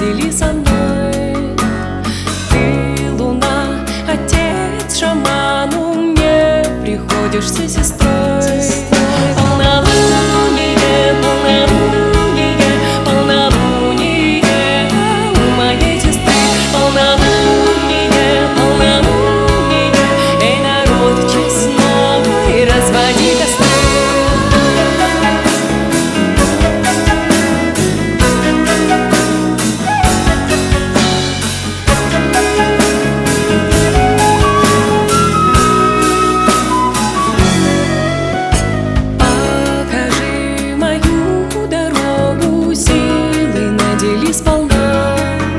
раздели со мной. Ты луна, отец шаману, мне приходишься сестрой. Полнолуние, полнолуние, полнолуние у моей сестры. Полнолуние, полнолуние, эй, народ честной, разводи костры. Сполна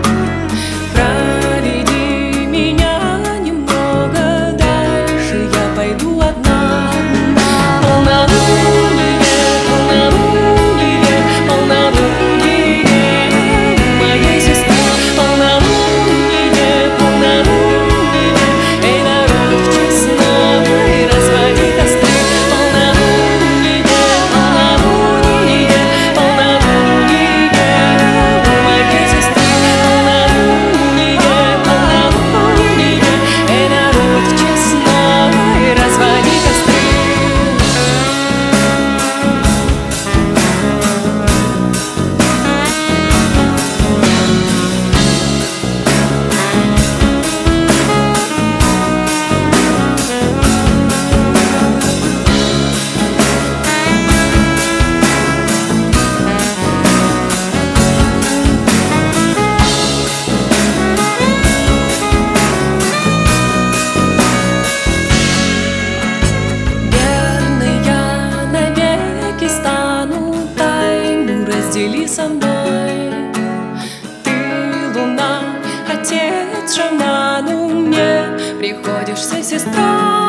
проведи меня немного дальше, я пойду одна. Полнолуние, полнолуние, полнолуние у моей сестры. Полнолуние, полнолуние, эй, народ честной, разводи костры. Полнолуние, полнолуние, полнолуние у моей сестры. Полнолуние, полнолуние, эй, народ честной, разводи костры. Раздели со мной. Ты луна, отец шаману, мне приходишься сестрой.